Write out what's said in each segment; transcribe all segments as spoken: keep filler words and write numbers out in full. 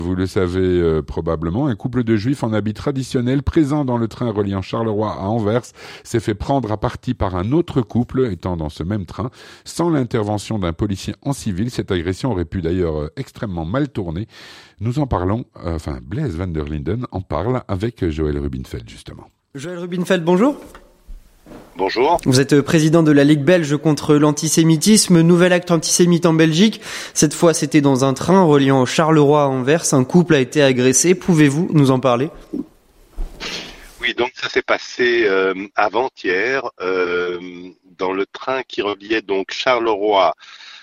Vous le savez euh, probablement, un couple de juifs en habit traditionnel présent dans le train reliant Charleroi à Anvers s'est fait prendre à partie par un autre couple étant dans ce même train. Sans l'intervention d'un policier en civil, cette agression aurait pu d'ailleurs euh, extrêmement mal tourner. Nous en parlons, euh, enfin Blaise van der Linden en parle avec Joël Rubinfeld justement. Joël Rubinfeld, bonjour. Bonjour. Vous êtes président de la Ligue belge contre l'antisémitisme. Nouvel acte antisémite en Belgique. Cette fois, c'était dans un train reliant Charleroi à Anvers. Un couple a été agressé. Pouvez-vous nous en parler ? Oui, donc ça s'est passé euh, avant-hier euh, dans le train qui reliait donc Charleroi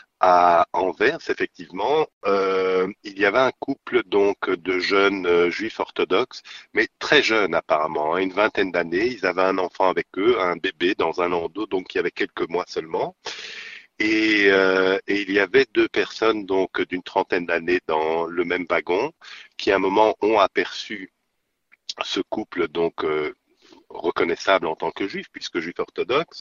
à Anvers, effectivement. Euh, il y avait un couple donc de jeunes euh, juifs orthodoxes, mais très jeunes apparemment, hein, une vingtaine d'années. Ils avaient un enfant avec eux, un bébé dans un landau, donc qui avait quelques mois seulement. Et, euh, et il y avait deux personnes donc d'une trentaine d'années dans le même wagon, qui à un moment ont aperçu ce couple donc euh, reconnaissable en tant que juif, puisque juif orthodoxe,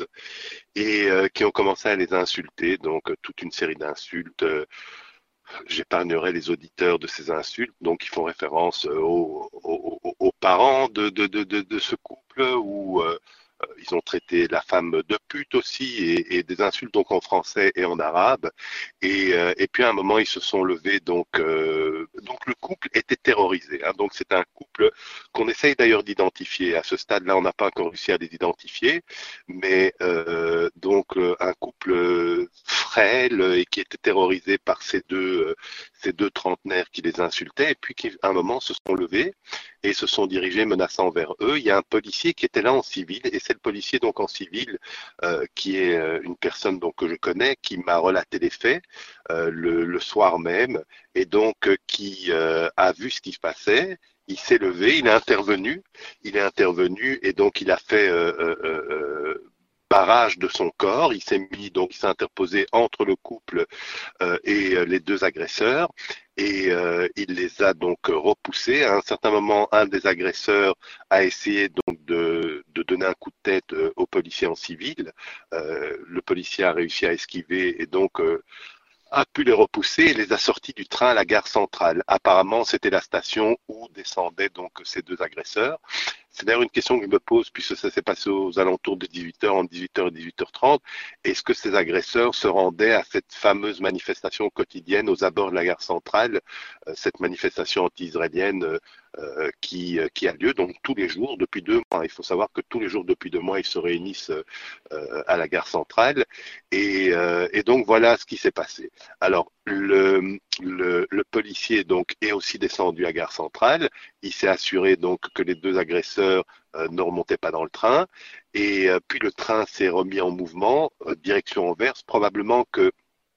et euh, qui ont commencé à les insulter, donc euh, toute une série d'insultes. Euh, j'épargnerai les auditeurs de ces insultes, donc ils font référence euh, aux, aux, aux parents de, de, de, de, de ce couple, où euh, ils ont traité la femme de pute aussi, et, et des insultes donc en français et en arabe. Et, euh, et puis à un moment, ils se sont levés. Donc, euh, donc le couple était terrorisé. Hein, donc c'est un couple qu'on essaye d'ailleurs d'identifier. À ce stade-là, on n'a pas encore réussi à les identifier, mais euh, donc euh, un couple frêle et qui était terrorisé par ces deux, euh, ces deux trentenaires qui les insultaient, et puis qui à un moment se sont levés et se sont dirigés menaçant vers eux. Il y a un policier qui était là en civil, et c'est le policier donc en civil euh, qui est euh, une personne donc que je connais, qui m'a relaté les faits euh, le, le soir même, et donc euh, qui euh, a vu ce qui se passait. Il s'est levé, il est intervenu, il est intervenu, et donc il a fait euh, euh, euh, barrage de son corps. Il s'est mis donc il s'est interposé entre le couple euh, et euh, les deux agresseurs. Et euh, il les a donc repoussés. À un certain moment, un des agresseurs a essayé donc de, de donner un coup de tête euh, au policier en civil. Euh, le policier a réussi à esquiver et donc euh, a pu les repousser et les a sortis du train à la gare centrale. Apparemment, c'était la station où descendaient donc ces deux agresseurs. C'est d'ailleurs une question que je me pose, puisque ça s'est passé aux alentours de dix-huit heures, entre dix-huit heures et dix-huit heures trente. Est-ce que ces agresseurs se rendaient à cette fameuse manifestation quotidienne aux abords de la gare centrale, euh, cette manifestation anti-israélienne euh, qui, euh, qui a lieu donc tous les jours depuis deux mois. Il faut savoir que tous les jours depuis deux mois, ils se réunissent euh, à la gare centrale. Et, euh, et donc voilà ce qui s'est passé. Alors le, le, le policier donc est aussi descendu à gare centrale. Il s'est assuré donc que les deux agresseurs euh, ne remontaient pas dans le train. Et euh, puis le train s'est remis en mouvement, euh, direction Anvers. Probablement que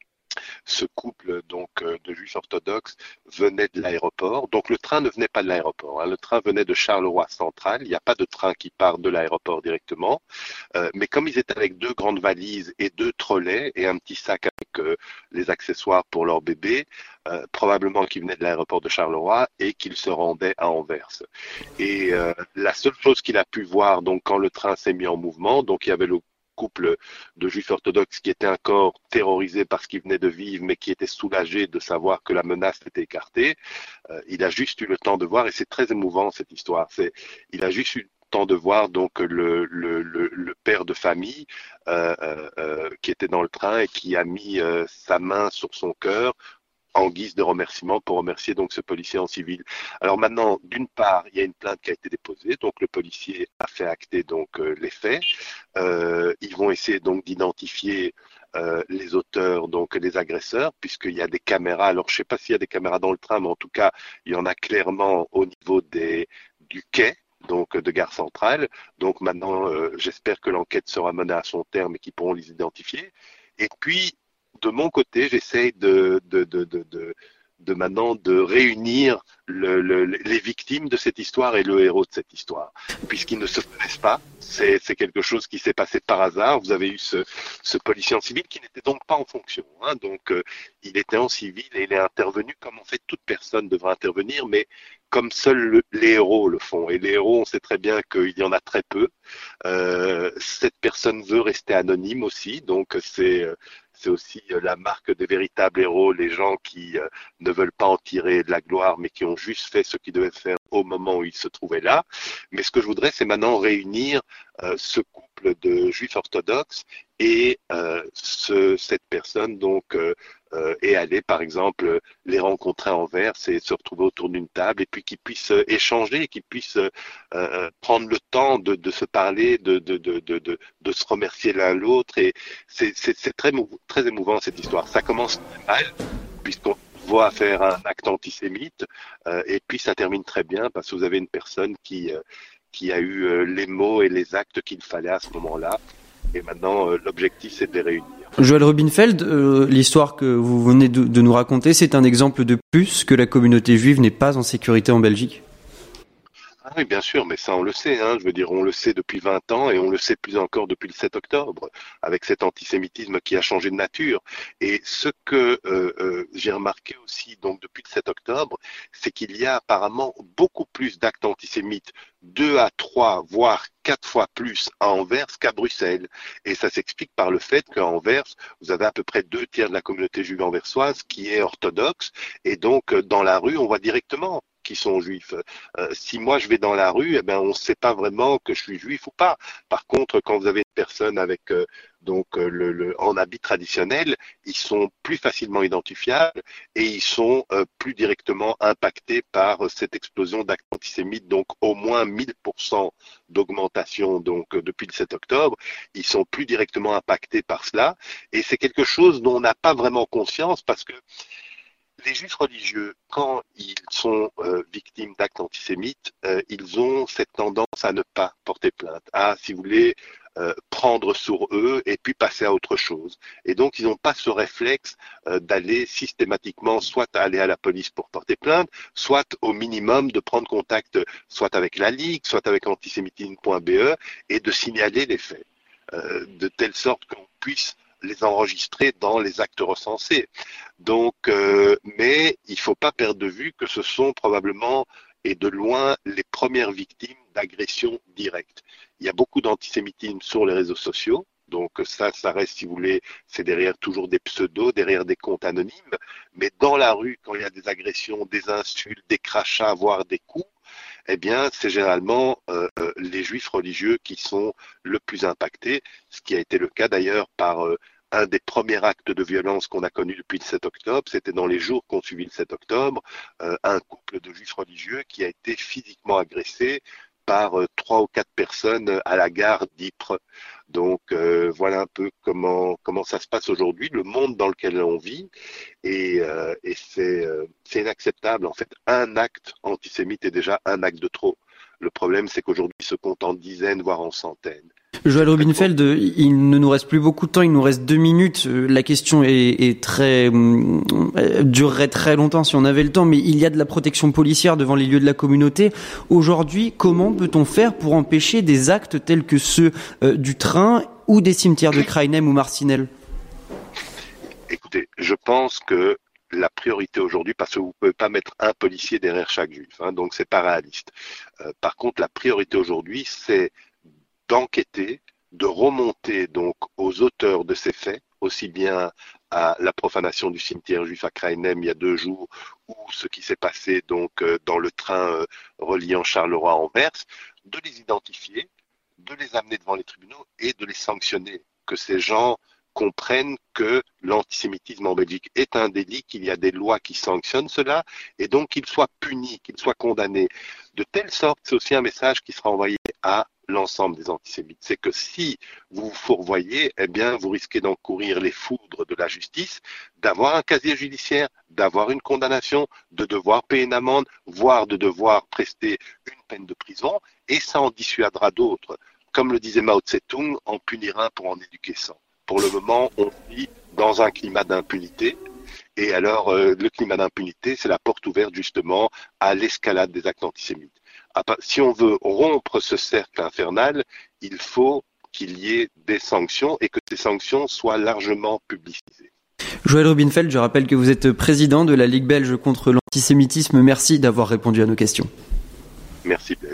ce couple donc euh, de juifs orthodoxes venait de l'aéroport. Donc le train ne venait pas de l'aéroport. Hein. Le train venait de Charleroi Central. Il n'y a pas de train qui part de l'aéroport directement. Euh, mais comme ils étaient avec deux grandes valises et deux trolleys et un petit sac avec euh, les accessoires pour leur bébé, euh, probablement qu'ils venaient de l'aéroport de Charleroi et qu'ils se rendaient à Anvers. Et euh, la seule chose qu'il a pu voir donc quand le train s'est mis en mouvement, donc il y avait le couple de juifs orthodoxes qui étaient encore terrorisés par ce qu'ils venaient de vivre, mais qui étaient soulagés de savoir que la menace était écartée. Euh, il a juste eu le temps de voir, et c'est très émouvant cette histoire, c'est, il a juste eu le temps de voir donc le, le, le, le père de famille euh, euh, qui était dans le train et qui a mis euh, sa main sur son cœur en guise de remerciement pour remercier donc ce policier en civil. Alors maintenant, d'une part, il y a une plainte qui a été déposée, donc le policier a fait acter donc euh, les faits. Euh, ils vont essayer donc d'identifier euh, les auteurs, donc les agresseurs, puisqu'il y a des caméras. Alors je ne sais pas s'il y a des caméras dans le train, mais en tout cas, il y en a clairement au niveau des du quai, donc de gare centrale. Donc maintenant, euh, j'espère que l'enquête sera menée à son terme et qu'ils pourront les identifier. Et puis, de mon côté, j'essaye de, de, de, de, de, de maintenant de réunir le, le, les victimes de cette histoire et le héros de cette histoire, puisqu'ils ne se connaissent pas. C'est, c'est quelque chose qui s'est passé par hasard. Vous avez eu ce, ce policier en civil qui n'était donc pas en fonction. Hein. Donc, euh, il était en civil et il est intervenu comme en fait toute personne devrait intervenir, mais comme seuls le, les héros le font. Et les héros, on sait très bien qu'il y en a très peu. Euh, cette personne veut rester anonyme aussi, donc c'est c'est aussi euh, la marque des véritables héros, les gens qui euh, ne veulent pas en tirer de la gloire, mais qui ont juste fait ce qu'ils devaient faire au moment où ils se trouvaient là. Mais ce que je voudrais, c'est maintenant réunir euh, ce couple de juifs orthodoxes et euh, ce, cette personne donc euh, euh, est allée, par exemple, les rencontrer à Anvers et se retrouver autour d'une table et puis qu'ils puissent euh, échanger, qu'ils puissent euh, prendre le temps de, de se parler, de, de, de, de, de, de se remercier l'un l'autre. Et c'est, c'est, c'est très, très émouvant cette histoire. Ça commence très mal puisqu'on voit faire un acte antisémite euh, et puis ça termine très bien parce que vous avez une personne qui euh, qui a eu euh, les mots et les actes qu'il fallait à ce moment-là. Et maintenant, euh, l'objectif, c'est de les réunir. Joël Rubinfeld, euh, l'histoire que vous venez de, de nous raconter, c'est un exemple de plus que la communauté juive n'est pas en sécurité en Belgique. Ah oui, bien sûr, mais ça on le sait, hein. Je veux dire, on le sait depuis vingt ans et on le sait plus encore depuis le sept octobre, avec cet antisémitisme qui a changé de nature. Et ce que euh, euh, j'ai remarqué aussi donc depuis le sept octobre, c'est qu'il y a apparemment beaucoup plus d'actes antisémites, deux à trois, voire quatre fois plus à Anvers qu'à Bruxelles. Et ça s'explique par le fait qu'à Anvers, vous avez à peu près deux tiers de la communauté juive anversoise qui est orthodoxe, et donc dans la rue, on voit directement qui sont juifs. Euh, si moi je vais dans la rue, eh ben on ne sait pas vraiment que je suis juif ou pas. Par contre, quand vous avez une personne avec euh, donc euh, le, le en habit traditionnel, ils sont plus facilement identifiables et ils sont euh, plus directement impactés par euh, cette explosion d'actes antisémites. Donc au moins mille pour cent d'augmentation donc euh, depuis le sept octobre, ils sont plus directement impactés par cela. Et c'est quelque chose dont on n'a pas vraiment conscience parce que les juifs religieux, quand ils sont euh, victimes d'actes antisémites, euh, ils ont cette tendance à ne pas porter plainte, à, si vous voulez, euh, prendre sur eux et puis passer à autre chose. Et donc, ils n'ont pas ce réflexe euh, d'aller systématiquement soit aller à la police pour porter plainte, soit au minimum de prendre contact soit avec la Ligue, soit avec antisémitisme point b e et de signaler les faits, euh, de telle sorte qu'on puisse les enregistrer dans les actes recensés. Donc, euh, mais il ne faut pas perdre de vue que ce sont probablement et de loin les premières victimes d'agressions directes. Il y a beaucoup d'antisémitisme sur les réseaux sociaux. Donc ça, ça reste, si vous voulez, c'est derrière toujours des pseudos, derrière des comptes anonymes. Mais dans la rue, quand il y a des agressions, des insultes, des crachats, voire des coups, eh bien, c'est généralement euh, les juifs religieux qui sont le plus impactés, ce qui a été le cas d'ailleurs par euh, un des premiers actes de violence qu'on a connu depuis le sept octobre. C'était dans les jours qui ont suivi le sept octobre, euh, un couple de juifs religieux qui a été physiquement agressé par euh, trois ou quatre personnes à la gare d'Ypres. Donc euh, voilà un peu comment comment ça se passe aujourd'hui, le monde dans lequel on vit, et, euh, et c'est euh, c'est inacceptable. En fait, un acte antisémite est déjà un acte de trop. Le problème, c'est qu'aujourd'hui, il se compte en dizaines, voire en centaines. Joël Rubinfeld, il ne nous reste plus beaucoup de temps, il nous reste deux minutes. La question est, est très euh, durerait très longtemps si on avait le temps, mais il y a de la protection policière devant les lieux de la communauté. Aujourd'hui, comment peut-on faire pour empêcher des actes tels que ceux euh, du train ou des cimetières de Kraïnem ou Marcinelle ? Écoutez, je pense que la priorité aujourd'hui, parce que vous ne pouvez pas mettre un policier derrière chaque juif, hein, donc c'est pas réaliste. Euh, par contre, la priorité aujourd'hui, c'est d'enquêter, de remonter donc aux auteurs de ces faits, aussi bien à la profanation du cimetière juif à Kraïnem il y a deux jours, ou ce qui s'est passé donc euh, dans le train euh, reliant Charleroi à Anvers, de les identifier, de les amener devant les tribunaux et de les sanctionner, que ces gens comprennent que l'antisémitisme en Belgique est un délit, qu'il y a des lois qui sanctionnent cela, et donc qu'ils soient punis, qu'ils soient condamnés. De telle sorte, c'est aussi un message qui sera envoyé à l'ensemble des antisémites. C'est que si vous vous fourvoyez, eh bien, vous risquez d'encourir les foudres de la justice, d'avoir un casier judiciaire, d'avoir une condamnation, de devoir payer une amende, voire de devoir prester une peine de prison, et ça en dissuadera d'autres. Comme le disait Mao Tse-tung, en punir un pour en éduquer cent. Pour le moment, on vit dans un climat d'impunité. Et alors, euh, le climat d'impunité, c'est la porte ouverte justement à l'escalade des actes antisémites. Si on veut rompre ce cercle infernal, il faut qu'il y ait des sanctions et que ces sanctions soient largement publicisées. Joël Rubinfeld, je rappelle que vous êtes président de la Ligue belge contre l'antisémitisme. Merci d'avoir répondu à nos questions. Merci Blaise.